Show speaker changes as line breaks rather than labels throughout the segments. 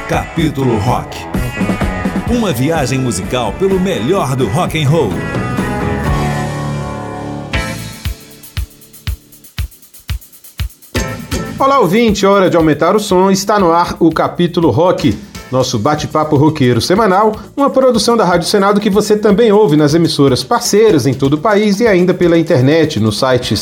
Capítulo Rock. Uma viagem musical pelo melhor do rock and roll.
Olá, ouvinte, hora de aumentar o som, está no ar o Capítulo Rock, nosso bate-papo roqueiro semanal, uma produção da Rádio Senado que você também ouve nas emissoras parceiras em todo o país e ainda pela internet no site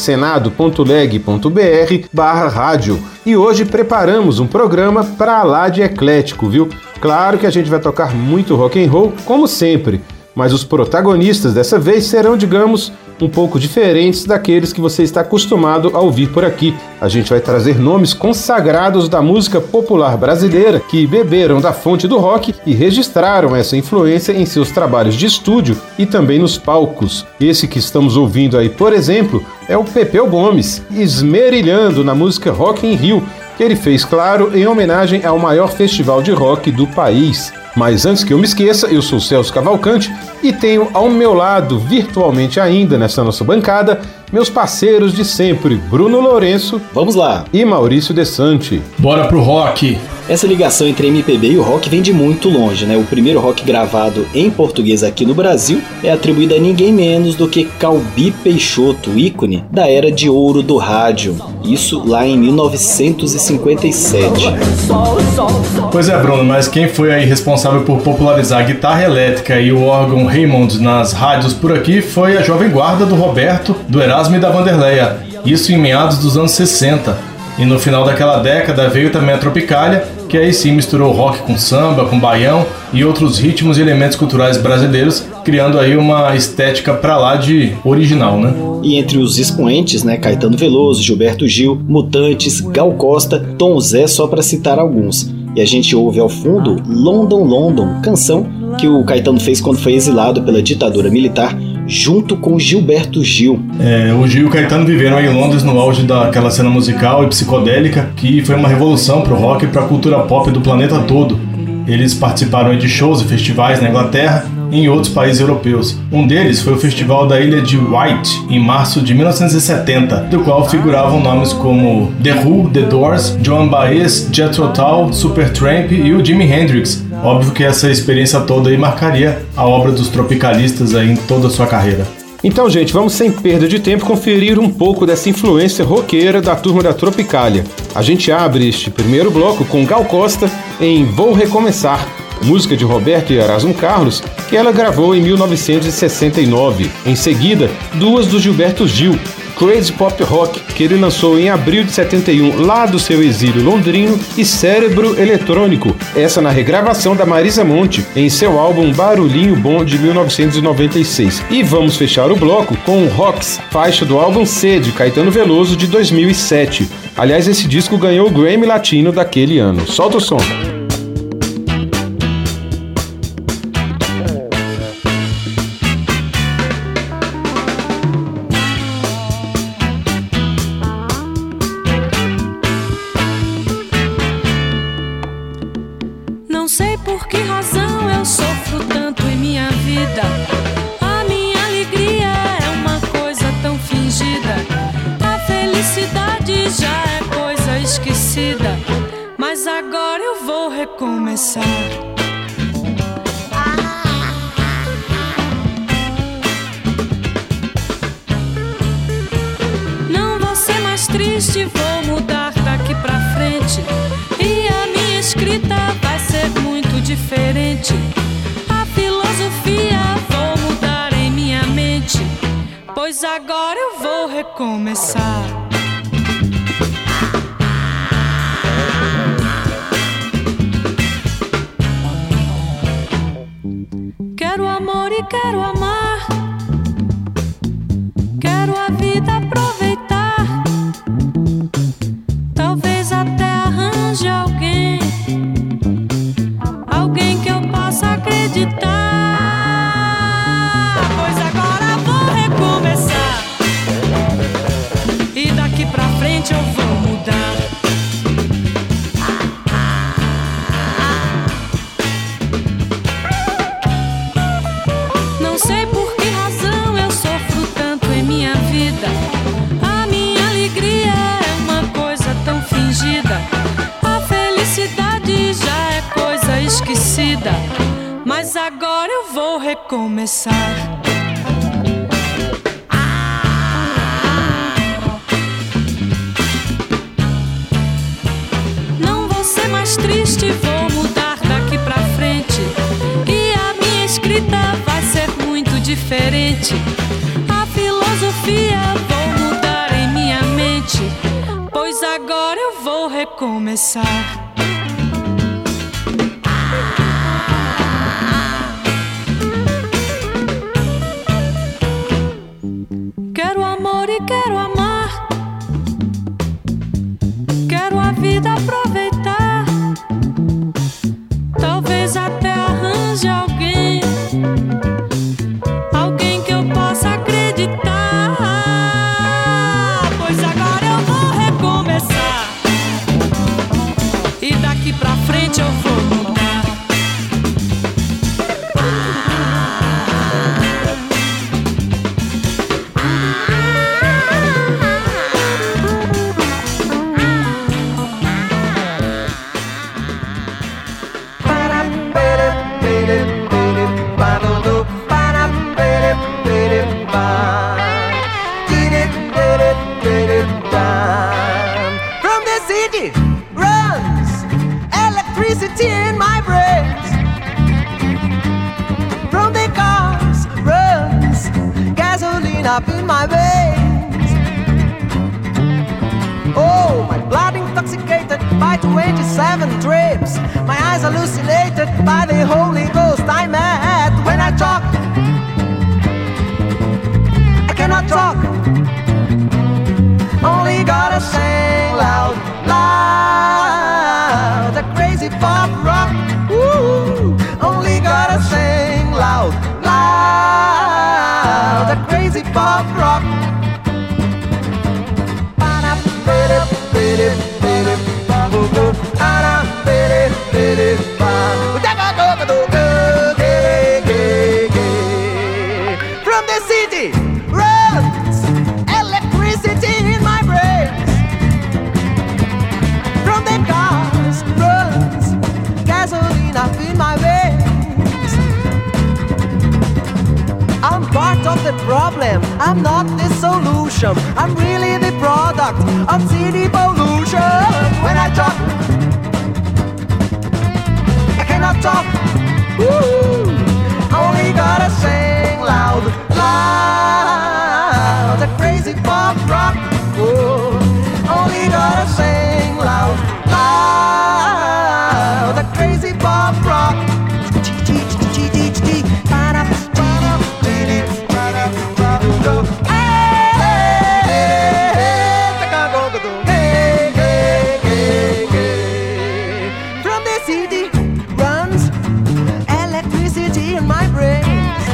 senado.leg.br/rádio. E hoje preparamos um programa para lá de eclético, viu? Claro que a gente vai tocar muito rock and roll, como sempre, mas os protagonistas dessa vez serão, digamos, um pouco diferentes daqueles que você está acostumado a ouvir por aqui. A gente vai trazer nomes consagrados da música popular brasileira que beberam da fonte do rock e registraram essa influência em seus trabalhos de estúdio e também nos palcos. Esse que estamos ouvindo aí, por exemplo, é o Pepeu Gomes, esmerilhando na música Rock in Rio, que ele fez, claro, em homenagem ao maior festival de rock do país. Mas antes que eu me esqueça, eu sou Celso Cavalcante e tenho ao meu lado, virtualmente ainda nessa nossa bancada, meus parceiros de sempre, Bruno Lourenço,
vamos lá,
e Maurício Desante.
Bora pro rock!
Essa ligação entre MPB e o rock vem de muito longe, né? O primeiro rock gravado em português aqui no Brasil é atribuído a ninguém menos do que Calbi Peixoto, ícone da era de ouro do rádio. Isso lá em 1957.
Pois é, Bruno, mas quem foi aí responsável por popularizar a guitarra elétrica e o órgão Hammond nas rádios por aqui foi a Jovem Guarda do Roberto, do Erasmo e da Vanderleia. Isso em meados dos anos 60. E no final daquela década veio também a Tropicália, que aí sim misturou rock com samba, com baião e outros ritmos e elementos culturais brasileiros, criando aí uma estética pra lá de original, né?
E entre os expoentes, né, Caetano Veloso, Gilberto Gil, Mutantes, Gal Costa, Tom Zé, só para citar alguns. E a gente ouve ao fundo London, London, canção que o Caetano fez quando foi exilado pela ditadura militar, junto com Gilberto Gil.
O Gil e o Caetano viveram aí em Londres no auge daquela cena musical e psicodélica que foi uma revolução pro rock e pra cultura pop do planeta todo. Eles participaram de shows e festivais na Inglaterra e em outros países europeus. Um deles foi o Festival da Ilha de Wight, em março de 1970, do qual figuravam nomes como The Who, The Doors, Joan Baez, Jethro Tull, Supertramp e o Jimi Hendrix. Óbvio que essa experiência toda aí marcaria a obra dos tropicalistas aí em toda a sua carreira.
Então, gente, vamos sem perda de tempo conferir um pouco dessa influência roqueira da turma da Tropicália. A gente abre este primeiro bloco com Gal Costa em Vou Recomeçar, música de Roberto e Erasmo Carlos, que ela gravou em 1969. Em seguida, duas do Gilberto Gil, Crazy Pop Rock, que ele lançou em abril de 71, lá do seu exílio londrino, e Cérebro Eletrônico, essa na regravação da Marisa Monte, em seu álbum Barulhinho Bom, de 1996. E vamos fechar o bloco com Rocks, faixa do álbum C, de Caetano Veloso, de 2007. Aliás, esse disco ganhou o Grammy Latino daquele ano. Solta o som!
Não sei por que razão eu sofro tanto em minha vida. A minha alegria é uma coisa tão fingida. A felicidade já é coisa esquecida. Mas agora eu vou recomeçar. Não vou ser mais triste, vou mudar daqui pra frente. E a minha escrita vai ser muito diferente. A filosofia vou mudar em minha mente, pois agora eu vou recomeçar. Quero amor e quero amar. Quero a vida aproveitar. Talvez até arranje alguém que eu possa acreditar. Pois agora vou recomeçar. E daqui pra frente eu vou mudar. Não sei por Mas agora eu vou recomeçar. Não vou ser mais triste, vou mudar daqui pra frente. E a minha escrita vai ser muito diferente. A filosofia vou mudar em minha mente, pois agora eu vou recomeçar. Quero amor e quero amar, quero a vida aproveitar. Talvez até arranje alguém, alguém que eu possa acreditar. Pois agora eu vou recomeçar, e daqui pra frente eu vou mudar.
From the city runs electricity in my brains. From the cars runs gasoline up in my veins. Oh, my blood intoxicated by 27 trips. My eyes hallucinated by the Holy Ghost I met. When I talk, I cannot talk. Only gotta sing loud, loud. The crazy pop rock. Ooh. Only gotta sing loud, loud. The crazy pop rock. From the city runs electricity in my brains. From the cars runs gasoline up in my veins. I'm part of the problem, I'm not the solution. I'm really the product of city pollution. When I talk, I cannot talk. Ooh. Only gotta sing loud, loud. The crazy pop rock. Ooh. Only gotta sing loud, loud. The crazy pop rock. From the city runs electricity in my brains.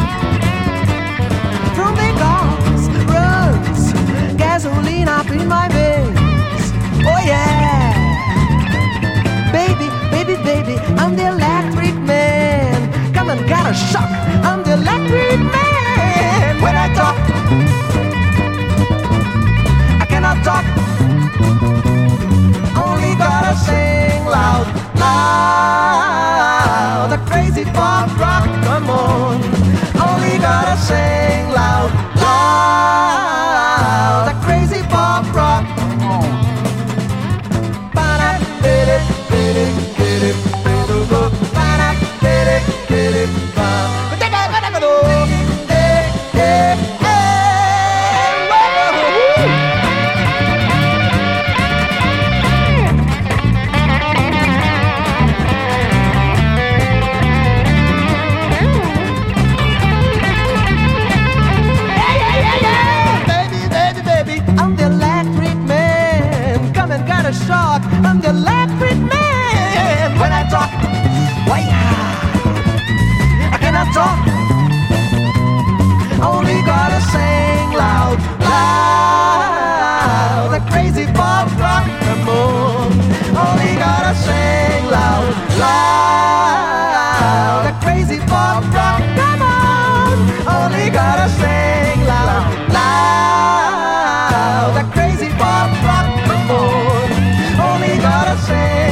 From the cars runs gasoline up in my veins. Oh yeah, baby, baby, baby, I'm the electric man. Come and get a shock, I'm the electric man. When I talk, I cannot talk. Only gotta sing loud, loud. The crazy pop rock, come on. Only gotta sing loud, loud. The crazy pop rock. Shock, I'm the electric man. When I talk, why I cannot talk. Only gotta sing loud, loud. The crazy pop rock, come on. Only gotta sing loud, loud. The crazy pop rock, come on. Only gotta sing loud, loud. The crazy pop rock, come on. Only gotta sing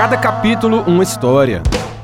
cada capítulo uma história.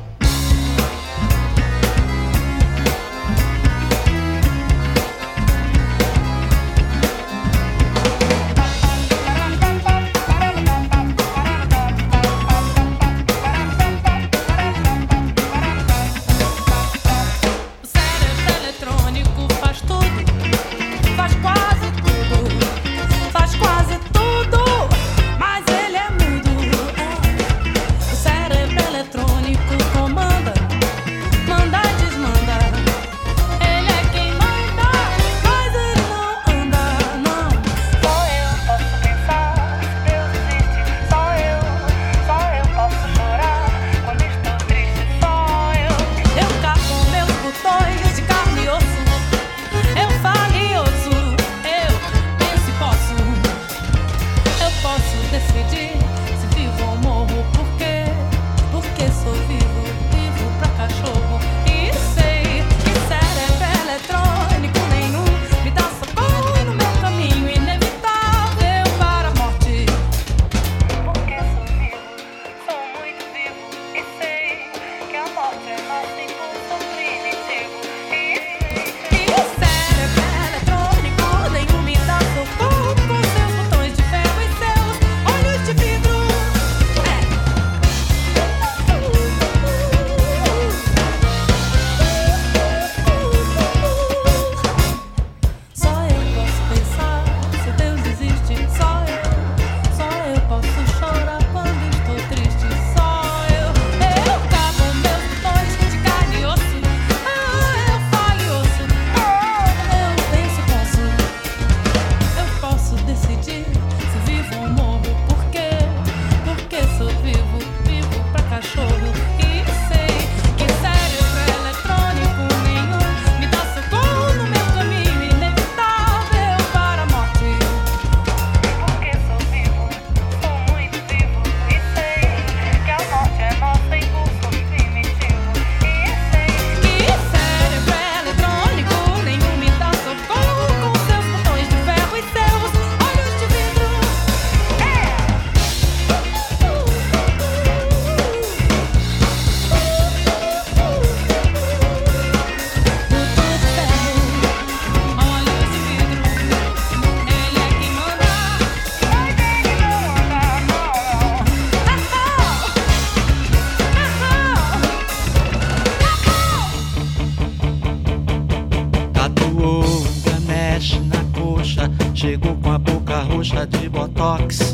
Chegou com a boca roxa de botox,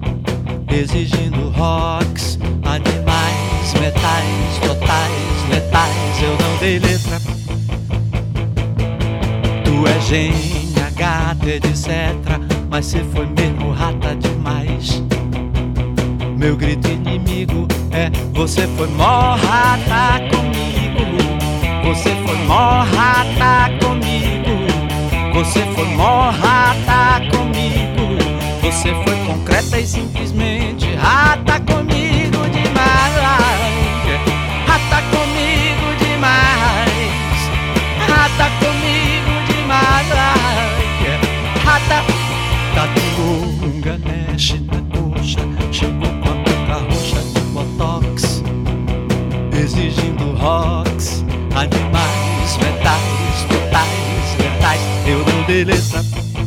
exigindo rocks, animais, metais, totais, letais. Eu não dei letra. Tu é gênia, gata, etc. Mas cê foi mesmo rata demais. Meu grito inimigo é: você foi mó rata comigo. Você foi mó rata comigo. Você foi mó rata comigo. Você foi concreta e simplesmente rata comigo demais. Rata comigo demais. Rata comigo demais. Rata. Tatu longa, mexe na coxa. Chegou com a boca roxa de botox, exigindo rocks, animais, metais, totais, letais. Eu não dei letra.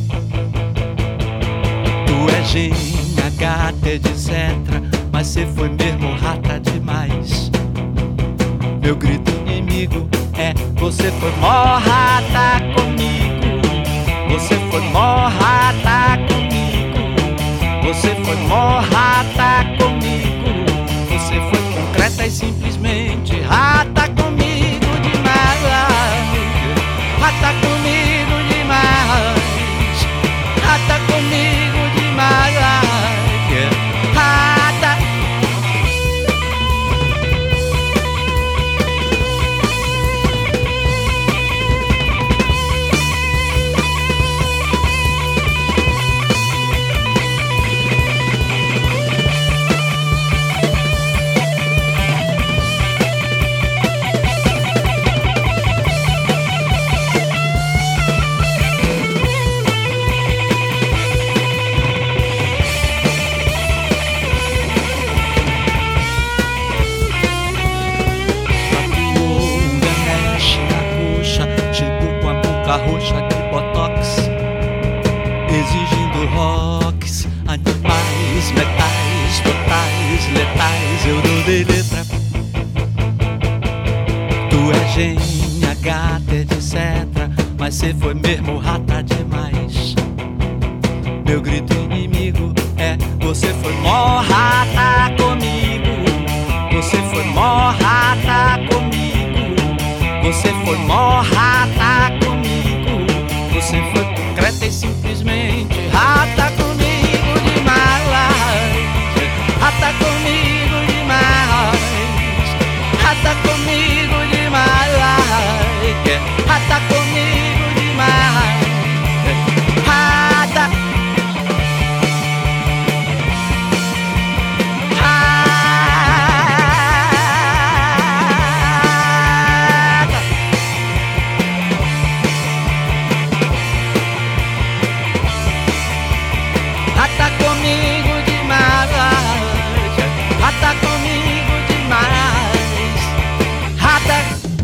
Tu é gênia, gata, etc. Mas cê foi mesmo rata demais. Meu grito inimigo é: você foi mó rata comigo. Você foi mó rata comigo. Você foi mó rata comigo. Você foi concreta e simplesmente rata comigo demais. Rata comigo demais. Rata comigo demais. Rata. boca roxa de botox, exigindo rocks, animais, metais, totais, letais. Eu não dei letra. Tu é gênia, gata, etc. Mas cê foi mesmo rata demais. Meu grito inimigo é: você foi mó rata comigo. Você foi mó rata comigo. Você foi mó rata comigo. Você foi concreta e simplesmente rata comigo demais. Rata comigo demais. Rata comigo demais. Rata comigo demais. Rata. Rata comigo demais. Rata comigo demais. Rata.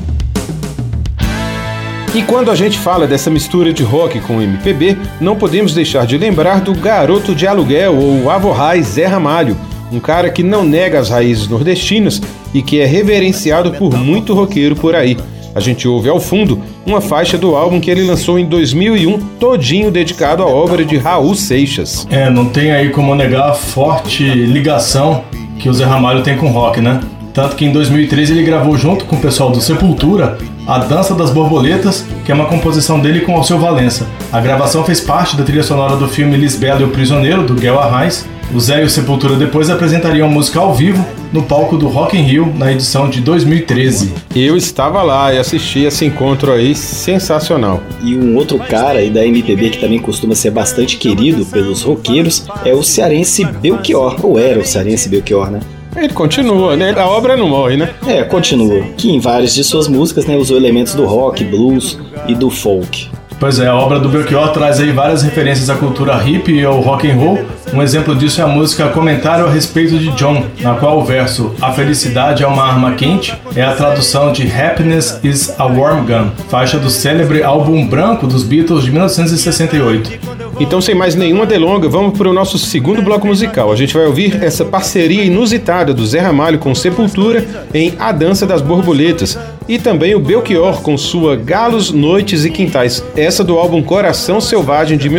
E quando a gente fala dessa mistura de rock com MPB, não podemos deixar de lembrar do garoto de aluguel, ou Avorrás Zé Ramalho, um cara que não nega as raízes nordestinas e que é reverenciado por muito roqueiro por aí. A gente ouve ao fundo uma faixa do álbum que ele lançou em 2001, todinho dedicado à obra de Raul Seixas.
Não tem aí como negar a forte ligação que o Zé Ramalho tem com o rock, né? Tanto que em 2013 ele gravou junto com o pessoal do Sepultura A Dança das Borboletas, que é uma composição dele com Alceu Valença. A gravação fez parte da trilha sonora do filme Lisbela e o Prisioneiro, do Guel Arraes. O Zé e o Sepultura depois apresentariam a música ao vivo no palco do Rock in Rio na edição de 2013.
Eu estava lá e assisti esse encontro aí, sensacional.
E um outro cara aí da MPB que também costuma ser bastante querido pelos roqueiros é o cearense Belchior, ou era o cearense Belchior, né?
Ele continua, né? A obra não morre, né?
Continua. Que em várias de suas músicas, né, usou elementos do rock, blues e do folk.
Pois é, a obra do Belchior traz aí várias referências à cultura hippie e ao rock and roll. Um exemplo disso é a música Comentário a Respeito de John, na qual o verso "A felicidade é uma arma quente" é a tradução de Happiness is a Warm Gun, faixa do célebre álbum branco dos Beatles de 1968.
Então, sem mais nenhuma delonga, vamos para o nosso segundo bloco musical. A gente vai ouvir essa parceria inusitada do Zé Ramalho com Sepultura em A Dança das Borboletas e também o Belchior com sua Galos, Noites e Quintais, essa do álbum Coração Selvagem de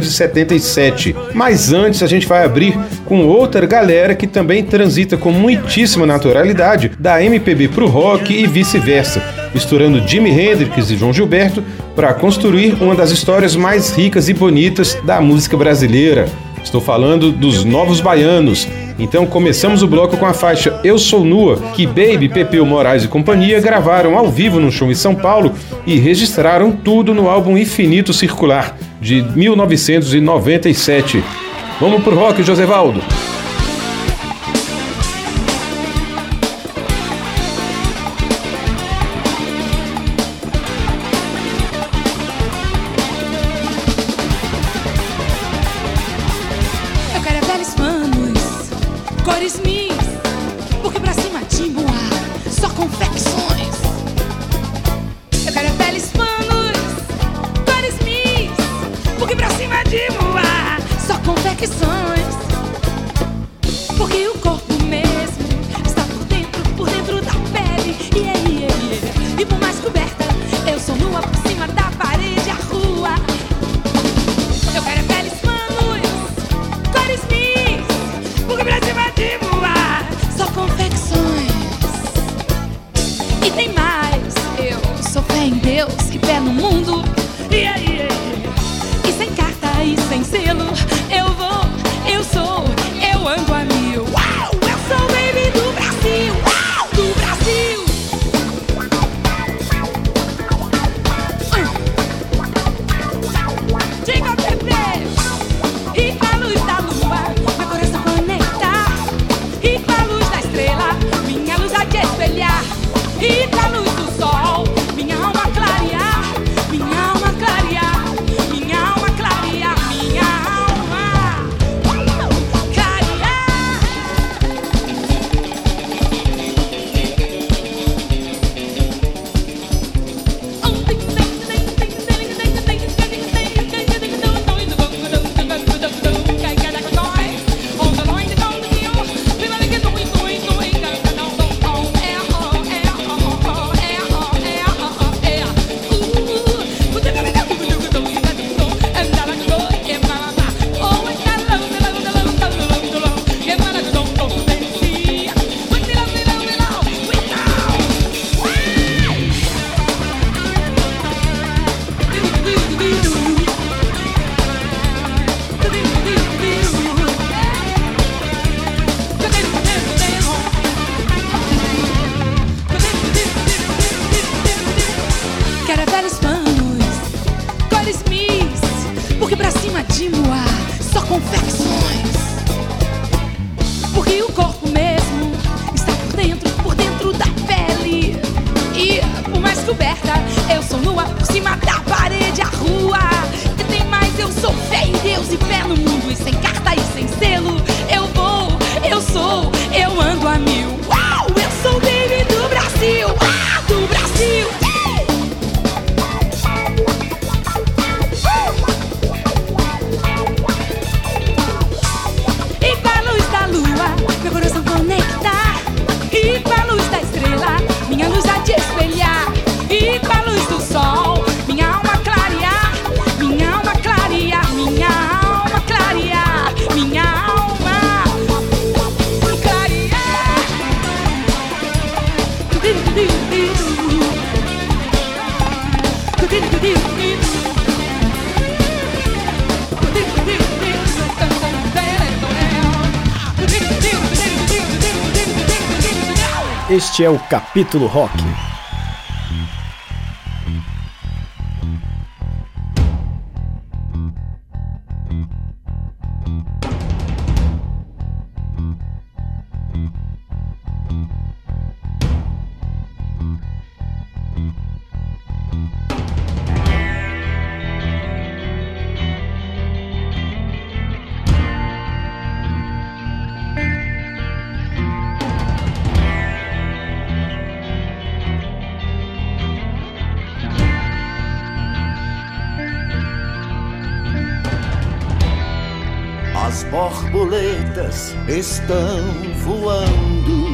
1977. Mas antes a gente vai abrir com outra galera que também transita com muitíssima naturalidade da MPB pro rock e vice-versa, misturando Jimi Hendrix e João Gilberto para construir uma das histórias mais ricas e bonitas da música brasileira. Estou falando dos Novos Baianos. Então começamos o bloco com a faixa Eu Sou Nua, que Baby, Pepeu Moraes e companhia gravaram ao vivo num show em São Paulo e registraram tudo no álbum Infinito Circular, de 1997. Vamos pro rock, Josevaldo!
Minha alma clarear, minha alma clarear, minha alma. quero é velhos panos, cores mis, porque pra cima de Moá só confecções. Porque o corpo mesmo está por dentro da pele. E por mais coberta, eu sou nua por cima da parede. A rua que tem mais, eu sou fé em Deus e pé no mundo. E sem carta e sem selo, eu vou, eu sou, eu ando a mil. Uau, eu sou o baby do Brasil, do Brasil. E com a luz da lua, meu coração conectar. E com a luz da estrela, minha luz há de espelhar. E com a luz do sol, minha alma clarear. Minha alma clarear, minha alma clarear. Minha alma clarear.
Este é o Capítulo Rock.
As borboletas estão voando.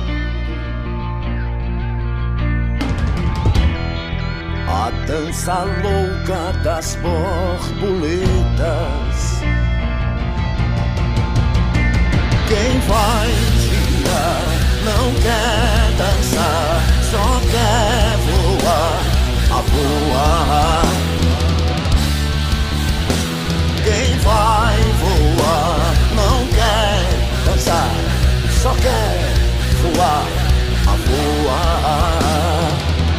A dança louca das borboletas. Quem vai girar não quer dançar, só quer voar, a voar. Quem vai voar não quer dançar, só quer voar, a voar.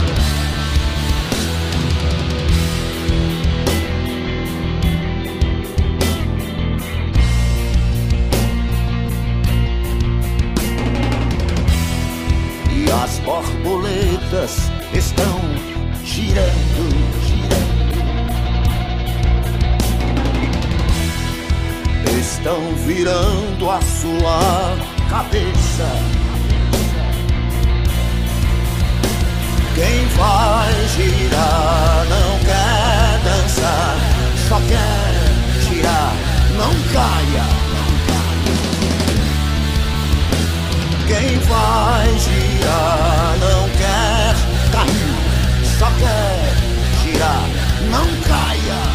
E as borboletas estão girando, girando. Estão virando a sua cabeça. Quem vai girar não quer dançar, só quer girar, não caia, não caia. Quem vai girar não quer cair, só quer girar, não caia.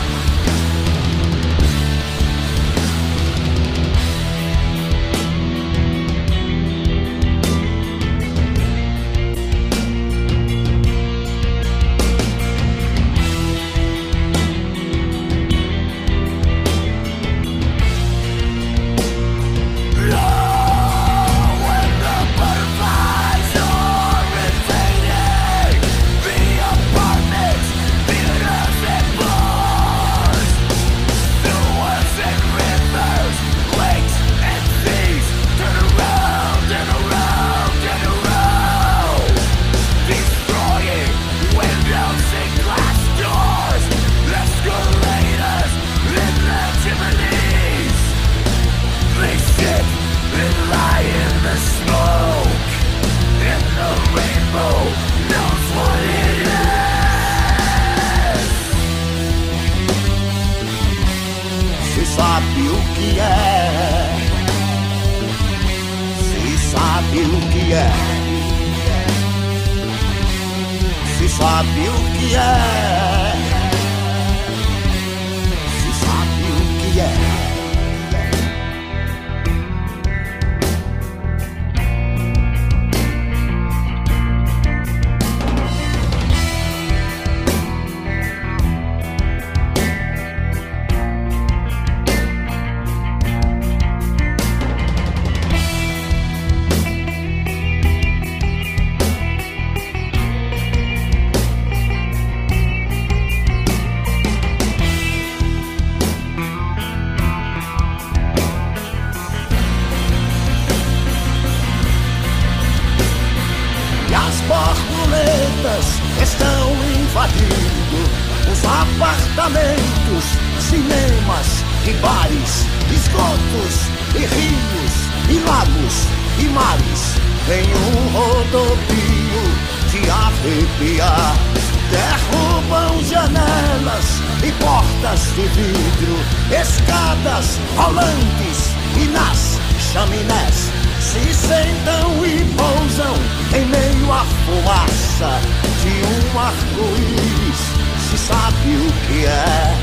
apartamentos, cinemas e bares, esgotos e rios e lagos e mares, em um rodopio de arrepiar. Derrubam janelas e portas de vidro, escadas rolantes e nas chaminés se sentam e pousam em meio à fumaça de um arco-íris. Se sabe o que é,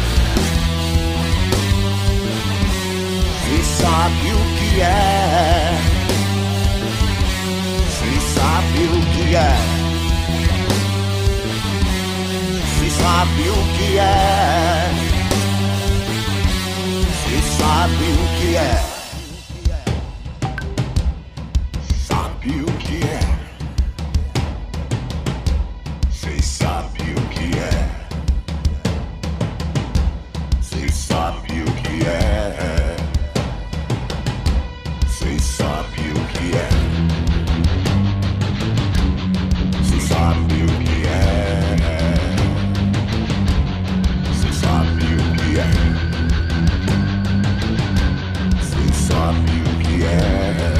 se sabe o que é, se sabe o que é, se sabe o que é, se sabe o que é. Sabe o que é? Cê sabe o que é? Cê sabe o que é? Cê sabe o que é? Cê sabe o que é? Cê sabe o que é? Cê sabe o que é?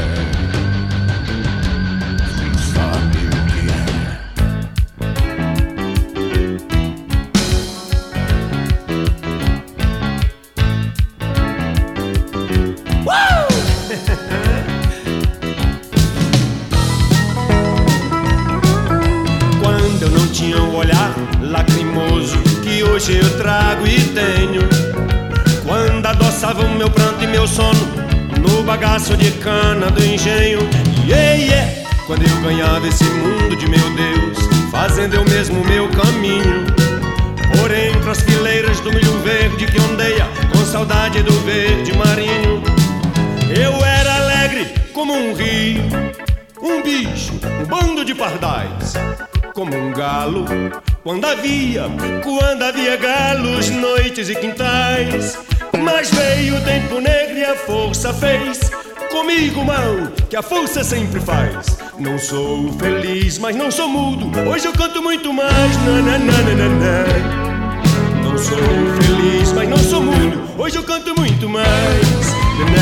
Tinha um olhar lacrimoso que hoje eu trago e tenho, quando adoçava o meu pranto e meu sono no bagaço de cana do engenho. Quando eu ganhava esse mundo de meu Deus, fazendo eu mesmo o meu caminho por entre as fileiras do milho verde que ondeia com saudade do verde marinho. Eu era alegre como um rio, um bicho, um bando de pardais, como um galo, quando havia galos, noites e quintais. Mas veio o tempo negro e a força fez comigo mal, que a força sempre faz. Não sou feliz, mas não sou mudo, hoje eu canto muito mais. Não sou feliz, mas não sou mudo, hoje eu canto muito mais.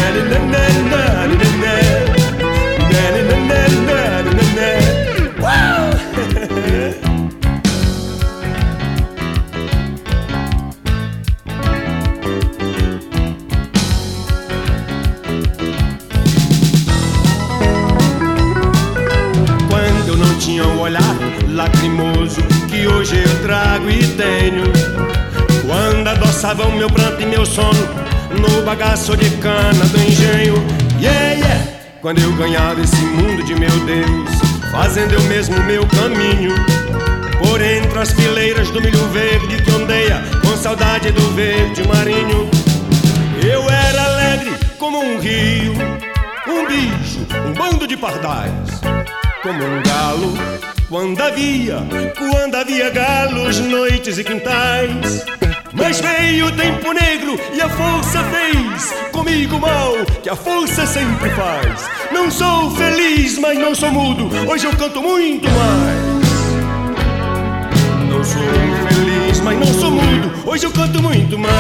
Quando eu não tinha um olhar lacrimoso que hoje eu trago e tenho, quando adoçava o meu pranto e meu sono no bagaço de cana do engenho. Quando eu ganhava esse mundo de meu Deus, fazendo eu mesmo o meu caminho por entre as fileiras do milho verde que ondeia com saudade do verde marinho. Eu era alegre como um rio, um bicho, um bando de pardais, como um galo, quando havia galos, noites e quintais. Mas veio o tempo negro e a força fez comigo mal, que a força sempre faz. Não sou feliz, mas não sou mudo, hoje eu canto muito mais. Não sou feliz, mas não sou mudo, hoje eu canto muito mais.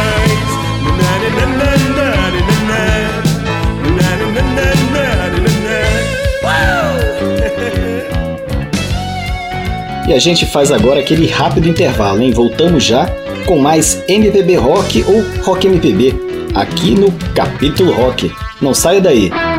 E a gente faz agora aquele rápido intervalo, hein? Voltamos já com mais MPB Rock ou Rock MPB aqui no Capítulo Rock. Não saia daí!